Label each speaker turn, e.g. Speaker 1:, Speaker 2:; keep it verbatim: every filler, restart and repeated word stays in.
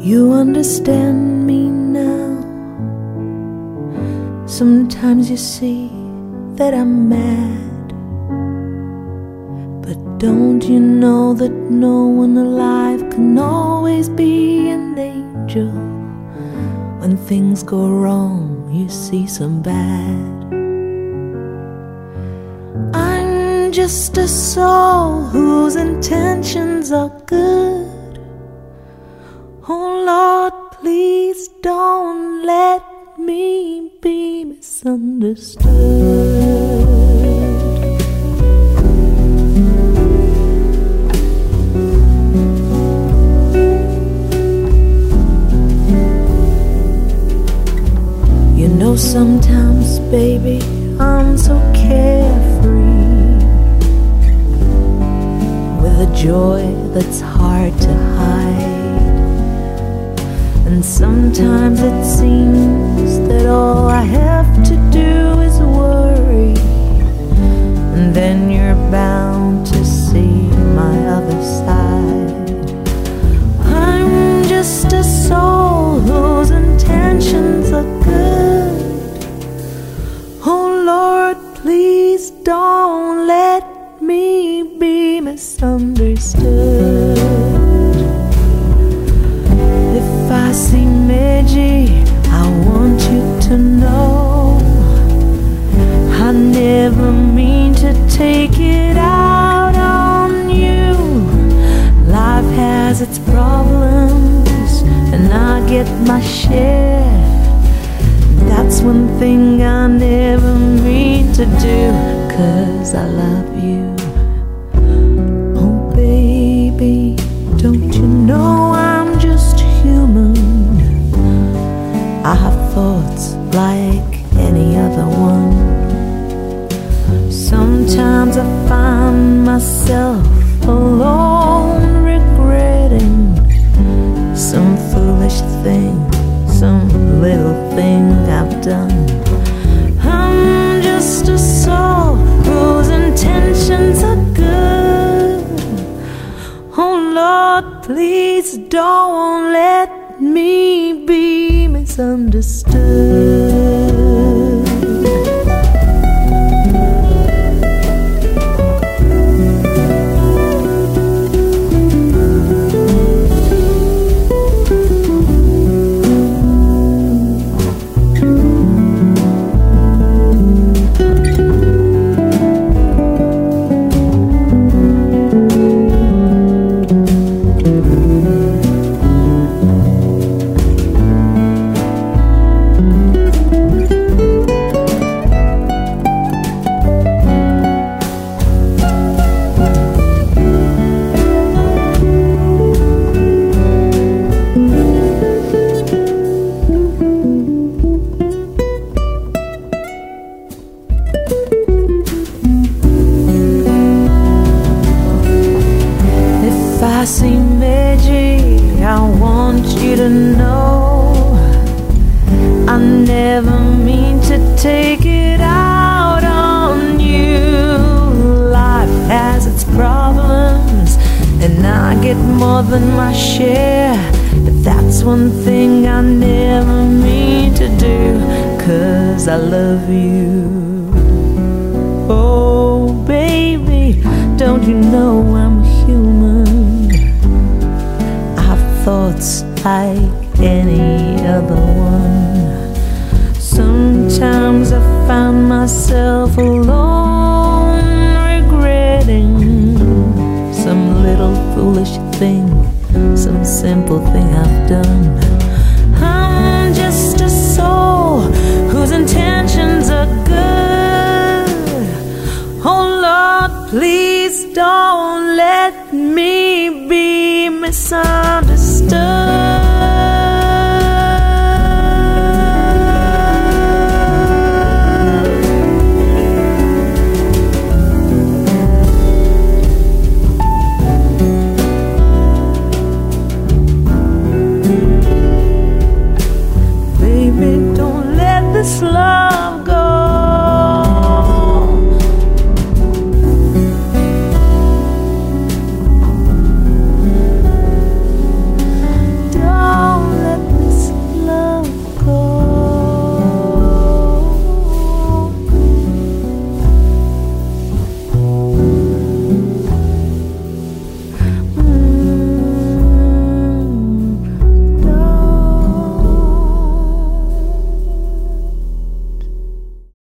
Speaker 1: You understand me now. Sometimes you see that I'm mad, but don't you know that no one alive can always be an angel? When things go wrong, you see some bad. I'm just a soul whose intentions are good. Oh Lord, please don't let me be misunderstood. You know, sometimes, baby, I'm so carefree, with a joy that's hard to hide. And sometimes it seems that all I have to do is worry, and then you're bound to see my other side. I'm just a soul whose intentions are good. Oh Lord, please don't let me be misunderstood. If I seem edgy, I want you to know I never mean to take it out on you. Life has its problems, and I get my share. That's one thing I never mean to do, 'cause I love you. Oh baby, don't you know I'm just human? I have thoughts like any other one. Sometimes I find myself alone, regretting some foolish thing, some little thing I've done. I'm just a soul whose intentions are good. Oh Lord, please don't let me be misunderstood. If I seem edgy, I want you to know I never mean to take it out on you. Life has its problems, and I get more than my share. But that's one thing I never mean to do, 'cause I love you. Oh baby, don't you know I'm human? I have thoughts like any other one. Sometimes I find myself alone, regretting some little foolish thing, some simple thing I've done. I'm just a soul whose intentions are good. Oh Lord, please don't let me be misunderstood.